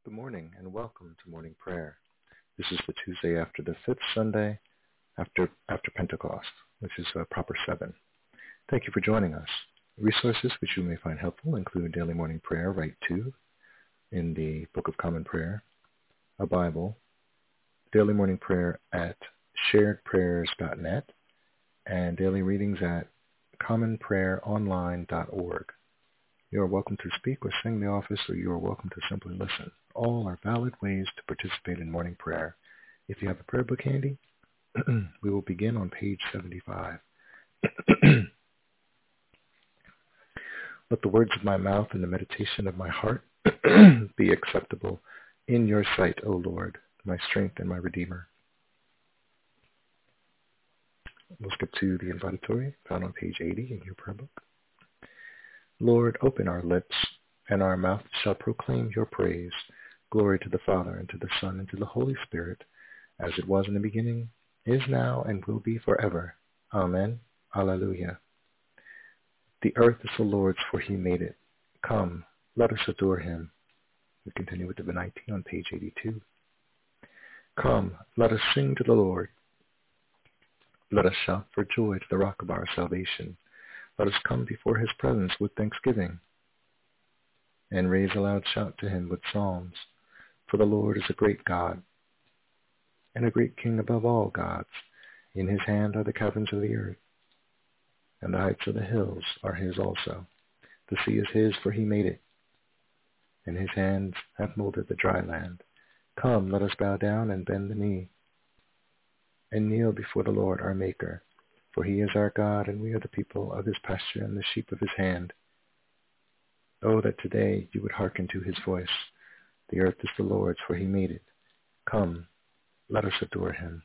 Good morning and welcome to morning prayer. This is the Tuesday after the fifth Sunday after Pentecost, which is proper 7. Thank you for joining us. Resources which you may find helpful include daily morning prayer, Rite 2, in the Book of Common Prayer, a Bible, daily morning prayer at sharedprayers.net, and daily readings at commonprayeronline.org. You are welcome to speak or sing the office, or you are welcome to simply listen. All are valid ways to participate in morning prayer. If you have a prayer book handy, we will begin on page 75. Let the words of my mouth and the meditation of my heart be acceptable in your sight, O Lord, my strength and my Redeemer. We'll skip to the invitatory, found on page 80 in your prayer book. Lord, open our lips, and our mouth shall proclaim your praise. Glory to the Father, and to the Son, and to the Holy Spirit, as it was in the beginning, is now, and will be forever. Amen. Alleluia. The earth is the Lord's, for he made it. Come, let us adore him. We continue with the Venite on page 82. Come, let us sing to the Lord. Let us shout for joy to the rock of our salvation. Let us come before his presence with thanksgiving, and raise a loud shout to him with psalms. For the Lord is a great God, and a great King above all gods. In his hand are the caverns of the earth, and the heights of the hills are his also. The sea is his, for he made it, and his hands have molded the dry land. Come, let us bow down and bend the knee, and kneel before the Lord our Maker. For he is our God, and we are the people of his pasture and the sheep of his hand. Oh, that today you would hearken to his voice. The earth is the Lord's, for he made it. Come, let us adore him.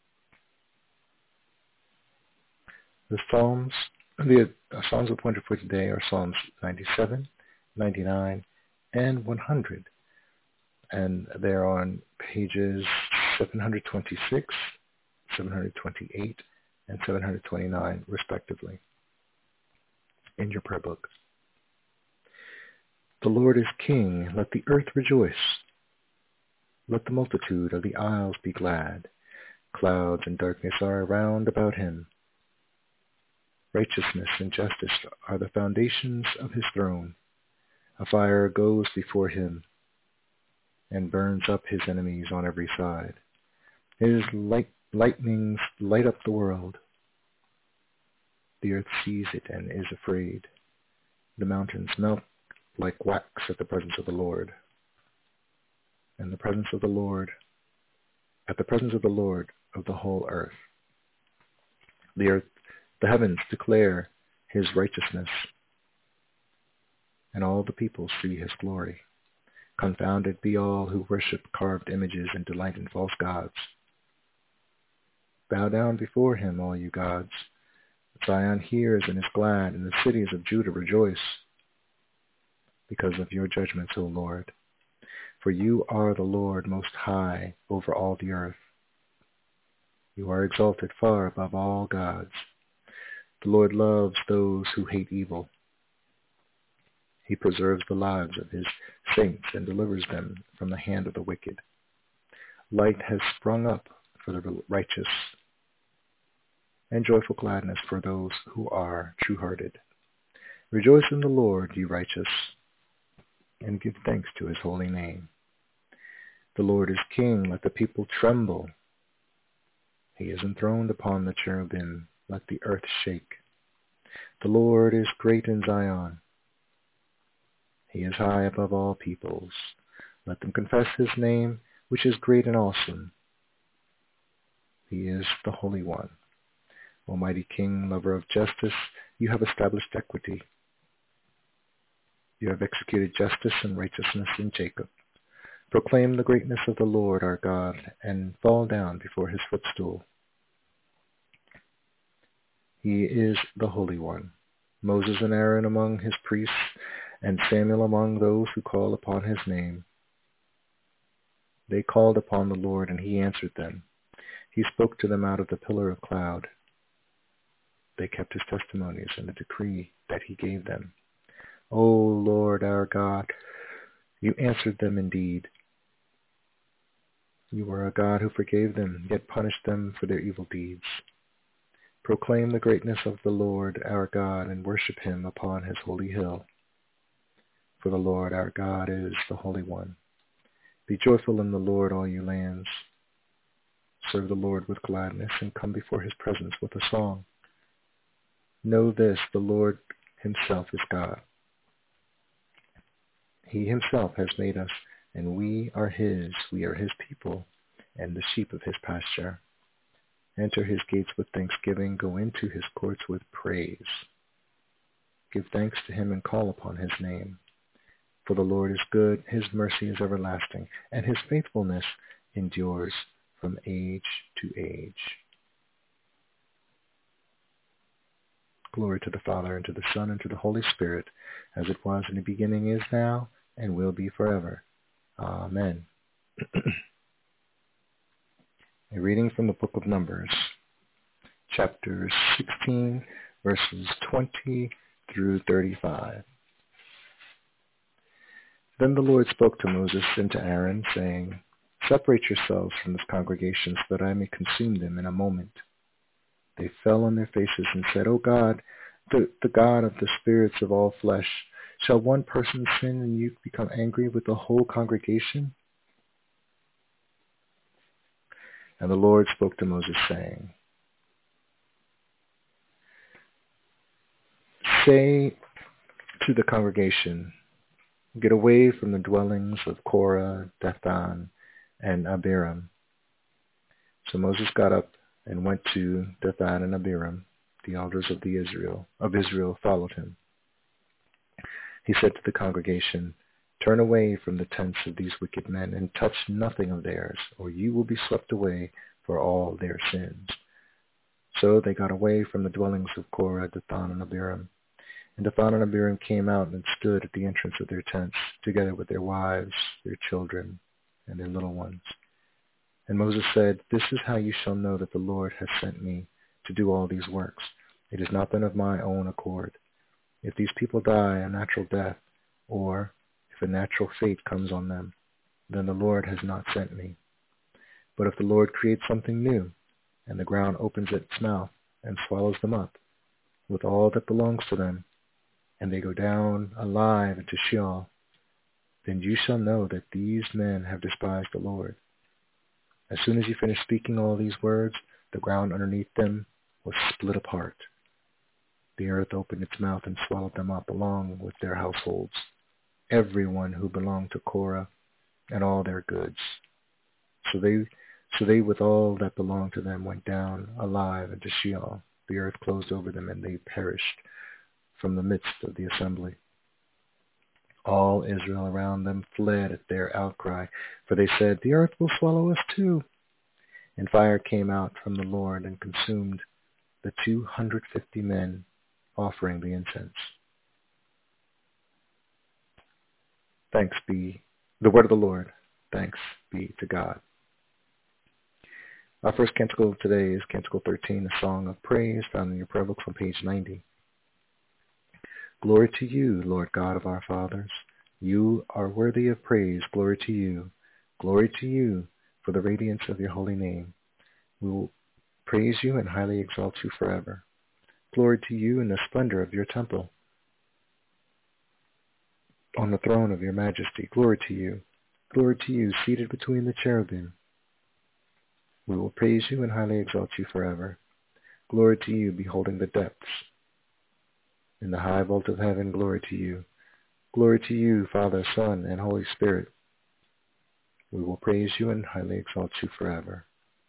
The Psalms appointed for today are Psalms 97, 99, and 100. And they're on pages 726, 728, and 729, respectively, in your prayer book. The Lord is King. Let the earth rejoice. Let the multitude of the isles be glad. Clouds and darkness are round about him. Righteousness and justice are the foundations of his throne. A fire goes before him and burns up his enemies on every side. His lightnings light up the world. The earth sees it and is afraid. The mountains melt like wax at the presence of the Lord. And the presence of the Lord, at the presence of the Lord of the whole earth. The heavens declare his righteousness, and all the people see his glory. Confounded be all who worship carved images and delight in false gods. Bow down before him, all you gods. Zion hears and is glad, and the cities of Judah rejoice because of your judgments, O Lord. For you are the Lord most high over all the earth. You are exalted far above all gods. The Lord loves those who hate evil. He preserves the lives of his saints and delivers them from the hand of the wicked. Light has sprung up for the righteous, and joyful gladness for those who are true-hearted. Rejoice in the Lord, you righteous, and give thanks to his holy name. The Lord is King, let the people tremble. He is enthroned upon the cherubim, let the earth shake. The Lord is great in Zion. He is high above all peoples. Let them confess his name, which is great and awesome. He is the Holy One. Almighty King, lover of justice, you have established equity. You have executed justice and righteousness in Jacob. Proclaim the greatness of the Lord our God, and fall down before his footstool. He is the Holy One. Moses and Aaron among his priests, and Samuel among those who call upon his name. They called upon the Lord, and he answered them. He spoke to them out of the pillar of cloud. They kept his testimonies and the decree that he gave them. O Lord our God, you answered them indeed, You are a God who forgave them, yet punished them for their evil deeds. Proclaim the greatness of the Lord our God and worship him upon his holy hill. For the Lord our God is the Holy One. Be joyful in the Lord, all you lands. Serve the Lord with gladness and come before his presence with a song. Know this, the Lord himself is God. He himself has made us, and we are his people, and the sheep of his pasture. Enter his gates with thanksgiving, go into his courts with praise. Give thanks to him and call upon his name. For the Lord is good, his mercy is everlasting, and his faithfulness endures from age to age. Glory to the Father, and to the Son, and to the Holy Spirit, as it was in the beginning, is now, and will be forever. Amen. A reading from the book of Numbers, chapter 16, verses 20 through 35. Then the Lord spoke to Moses and to Aaron, saying, Separate yourselves from this congregation so that I may consume them in a moment. They fell on their faces and said, O God, the God of the spirits of all flesh, shall one person sin and you become angry with the whole congregation? And the Lord spoke to Moses, saying, Say to the congregation, Get away from the dwellings of Korah, Dathan, and Abiram. So Moses got up and went to Dathan and Abiram. The elders of Israel followed him. He said to the congregation, Turn away from the tents of these wicked men and touch nothing of theirs, or you will be swept away for all their sins. So they got away from the dwellings of Korah, Dathan, and Abiram. And Dathan and Abiram came out and stood at the entrance of their tents, together with their wives, their children, and their little ones. And Moses said, This is how you shall know that the Lord has sent me to do all these works. It is not done of my own accord. If these people die a natural death, or if a natural fate comes on them, then the Lord has not sent me. But if the Lord creates something new, and the ground opens its mouth and swallows them up, with all that belongs to them, and they go down alive into Sheol, then you shall know that these men have despised the Lord. As soon as he finished speaking all these words, the ground underneath them was split apart. The earth opened its mouth and swallowed them up along with their households, everyone who belonged to Korah and all their goods. So they with all that belonged to them went down alive into Sheol. The earth closed over them, and they perished from the midst of the assembly. All Israel around them fled at their outcry, for they said, The earth will swallow us too. And fire came out from the Lord and consumed the 250 men offering the incense. Thanks be the word of the Lord. Thanks be to God. Our first canticle today is Canticle 13, a song of praise, found in your prayer books on page 90. Glory to you, Lord God of our fathers. You are worthy of praise. Glory to you. Glory to you for the radiance of your holy name. We will praise you and highly exalt you forever. Glory to you in the splendor of your temple, on the throne of your majesty. Glory to you. Glory to you, seated between the cherubim. We will praise you and highly exalt you forever. Glory to you, beholding the depths. In the high vault of heaven, glory to you. Glory to you, Father, Son, and Holy Spirit. We will praise you and highly exalt you forever.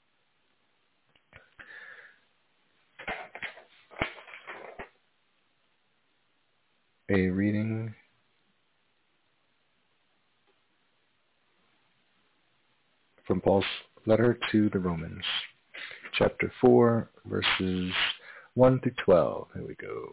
A reading from Paul's letter to the Romans, chapter 4, verses 1 through 12. Here we go.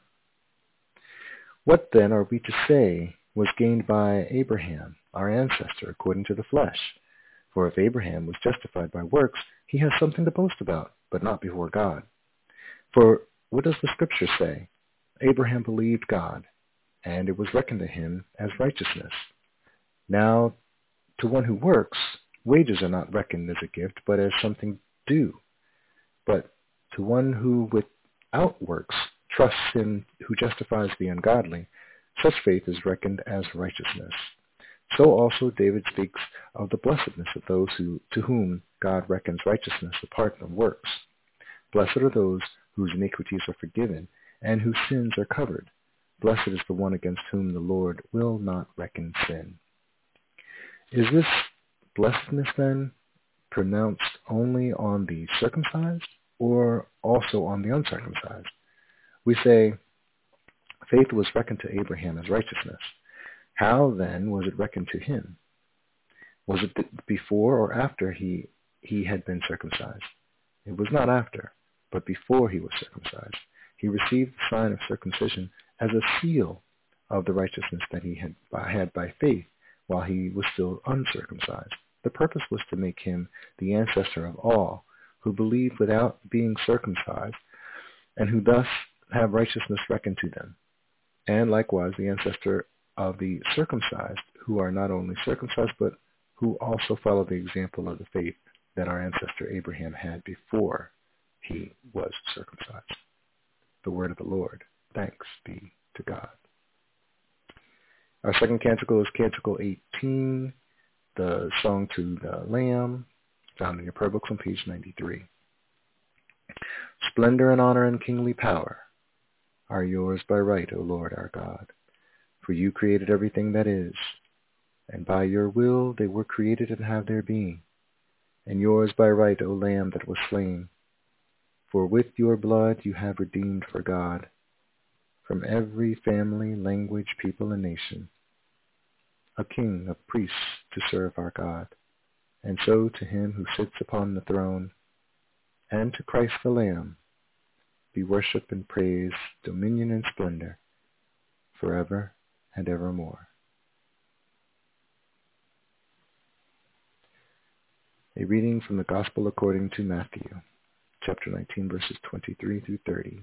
What then are we to say was gained by Abraham, our ancestor, according to the flesh? For if Abraham was justified by works, he has something to boast about, but not before God. For what does the Scripture say? Abraham believed God, and it was reckoned to him as righteousness. Now, to one who works, Wages are not reckoned as a gift, but as something due. But to one who without works trusts him who justifies the ungodly, such faith is reckoned as righteousness. So also David speaks of the blessedness of those to whom God reckons righteousness apart from works. Blessed are those whose iniquities are forgiven and whose sins are covered. Blessed is the one against whom the Lord will not reckon sin. Is this blessedness then pronounced only on the circumcised or also on the uncircumcised? We say, faith was reckoned to Abraham as righteousness. How then was it reckoned to him? Was it before or after he had been circumcised? It was not after, but before he was circumcised. He received the sign of circumcision as a seal of the righteousness that he had by faith while he was still uncircumcised. The purpose was to make him the ancestor of all who believe without being circumcised, and who thus have righteousness reckoned to them, and likewise the ancestor of the circumcised, who are not only circumcised, but who also follow the example of the faith that our ancestor Abraham had before he was circumcised. The word of the Lord. Thanks be to God. Our second canticle is Canticle 18, the Song to the Lamb, found in your prayer books on page 93. Splendor and honor and kingly power are yours by right, O Lord our God. For you created everything that is, and by your will they were created and have their being. And yours by right, O Lamb that was slain. For with your blood you have redeemed for God from every family, language, people, and nation, a king of priests to serve our God. And so to him who sits upon the throne, and to Christ the Lamb, be worship and praise, dominion and splendor, forever and evermore. A reading from the Gospel according to Matthew, chapter 19, verses 23 through 30.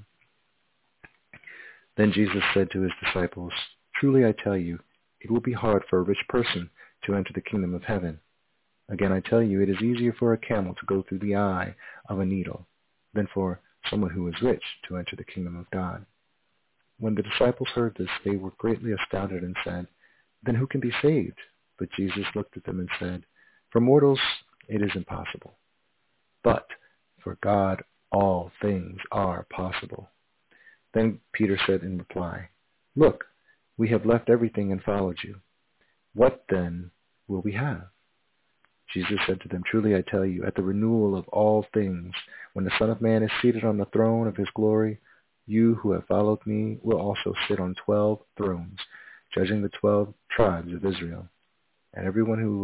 Then Jesus said to his disciples, "Truly I tell you, it will be hard for a rich person to enter the kingdom of heaven. Again I tell you, it is easier for a camel to go through the eye of a needle than for someone who is rich to enter the kingdom of God." When the disciples heard this, they were greatly astounded and said, "Then who can be saved?" But Jesus looked at them and said, "For mortals it is impossible, but for God all things are possible." Then Peter said in reply, "Look, we have left everything and followed you. What then will we have?" Jesus said to them, "Truly I tell you, at the renewal of all things, when the Son of Man is seated on the throne of his glory, you who have followed me will also sit on 12 thrones, judging the 12 tribes of Israel. And everyone who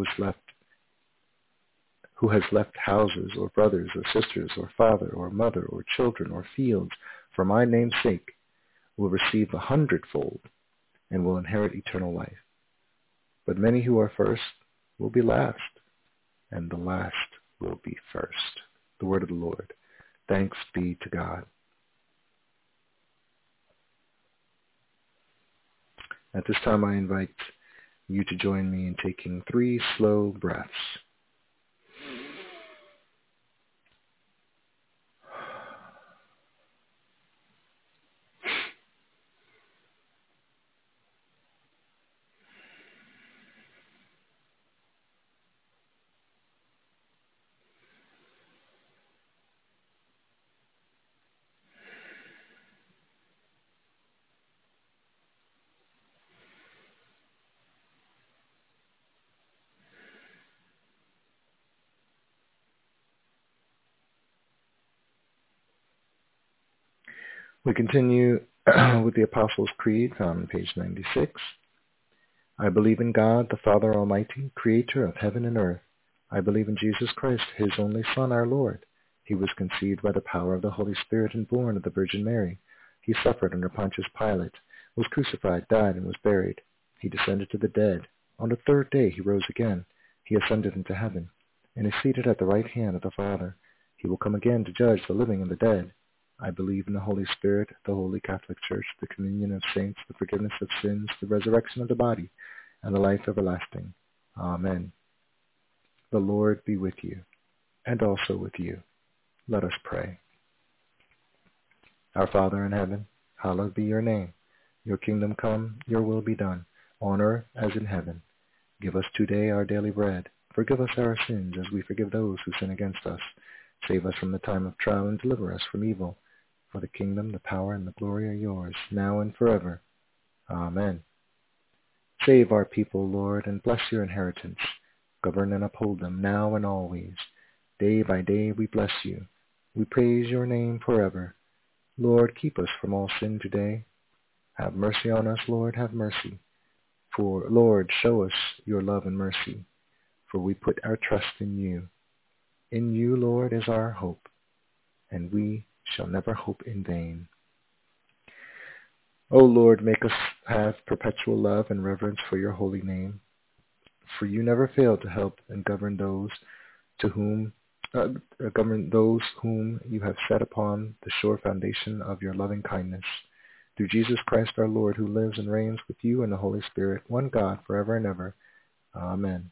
has left houses or brothers or sisters or father or mother or children or fields for my name's sake will receive 100-fold and will inherit eternal life. But many who are first will be last, and the last will be first." The word of the Lord. Thanks be to God. At this time, I invite you to join me in taking 3 slow breaths. We continue with the Apostles' Creed, found on page 96. I believe in God, the Father Almighty, creator of heaven and earth. I believe in Jesus Christ, his only Son, our Lord. He was conceived by the power of the Holy Spirit and born of the Virgin Mary. He suffered under Pontius Pilate, was crucified, died, and was buried. He descended to the dead. On the 3rd day he rose again. He ascended into heaven, and is seated at the right hand of the Father. He will come again to judge the living and the dead. I believe in the Holy Spirit, the Holy Catholic Church, the communion of saints, the forgiveness of sins, the resurrection of the body, and the life everlasting. Amen. The Lord be with you, and also with you. Let us pray. Our Father in heaven, hallowed be your name. Your kingdom come, your will be done, on earth as in heaven. Give us today our daily bread. Forgive us our sins as we forgive those who sin against us. Save us from the time of trial and deliver us from evil. For the kingdom, the power, and the glory are yours, now and forever. Amen. Save our people, Lord, and bless your inheritance. Govern and uphold them now and always. Day by day we bless you. We praise your name forever. Lord, keep us from all sin today. Have mercy on us, Lord, have mercy. For, Lord, show us your love and mercy, for we put our trust in you. In you, Lord, is our hope, and we shall never hope in vain. O Lord, make us have perpetual love and reverence for your holy name, for you never fail to help and govern those whom you have set upon the sure foundation of your loving kindness. Through Jesus Christ our Lord, who lives and reigns with you and the Holy Spirit, one God, forever and ever. Amen.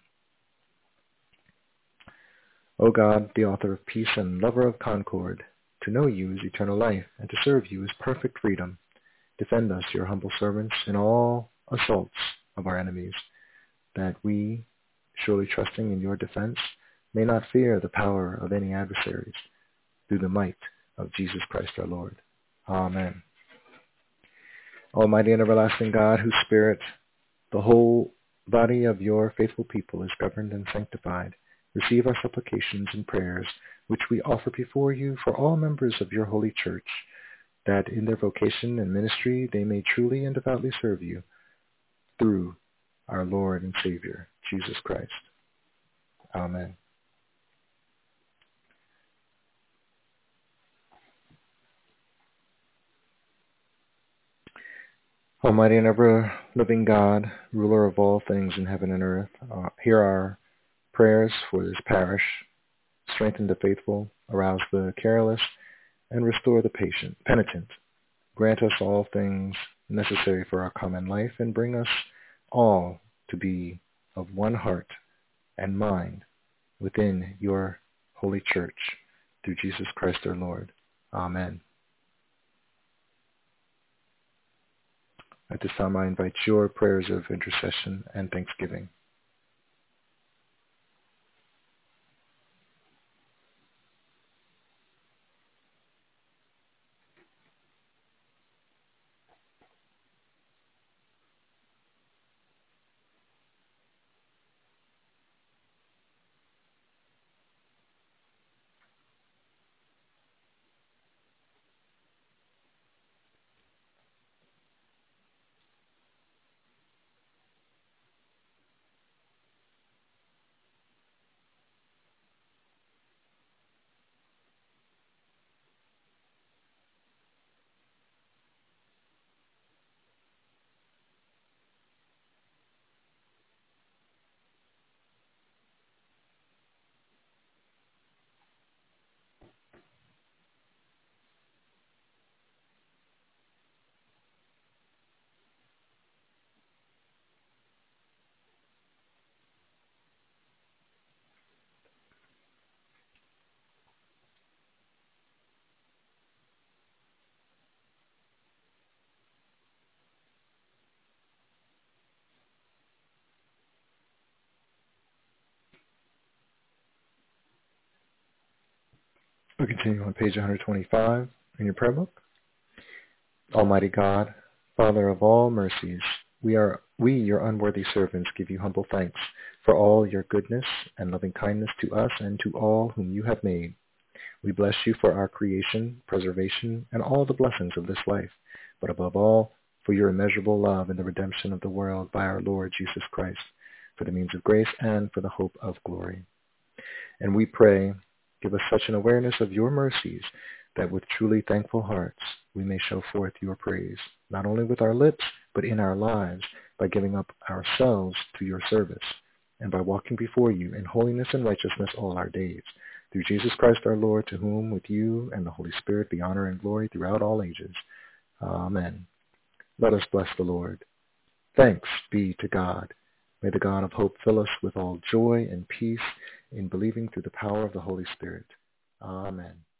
O God, the author of peace and lover of concord, to know you is eternal life, and to serve you is perfect freedom. Defend us, your humble servants, in all assaults of our enemies, that we, surely trusting in your defense, may not fear the power of any adversaries, through the might of Jesus Christ our Lord. Amen. Almighty and everlasting God, whose Spirit the whole body of your faithful people is governed and sanctified, receive our supplications and prayers, which we offer before you for all members of your holy church, that in their vocation and ministry they may truly and devoutly serve you, through our Lord and Savior, Jesus Christ. Amen. Almighty and ever-living God, ruler of all things in heaven and earth, hear our prayers for this parish. Strengthen the faithful, arouse the careless, and restore the penitent. Grant us all things necessary for our common life, and bring us all to be of one heart and mind within your holy church, through Jesus Christ our Lord. Amen. At this time, I invite your prayers of intercession and thanksgiving. We continue on page 125 in your prayer book. Almighty God, Father of all mercies, we, your unworthy servants, give you humble thanks for all your goodness and loving kindness to us and to all whom you have made. We bless you for our creation, preservation, and all the blessings of this life, but above all, for your immeasurable love and the redemption of the world by our Lord Jesus Christ, for the means of grace and for the hope of glory. And we pray, give us such an awareness of your mercies that with truly thankful hearts we may show forth your praise, not only with our lips, but in our lives, by giving up ourselves to your service, and by walking before you in holiness and righteousness all our days. Through Jesus Christ our Lord, to whom with you and the Holy Spirit be honor and glory throughout all ages. Amen. Let us bless the Lord. Thanks be to God. May the God of hope fill us with all joy and peace in believing through the power of the Holy Spirit. Amen.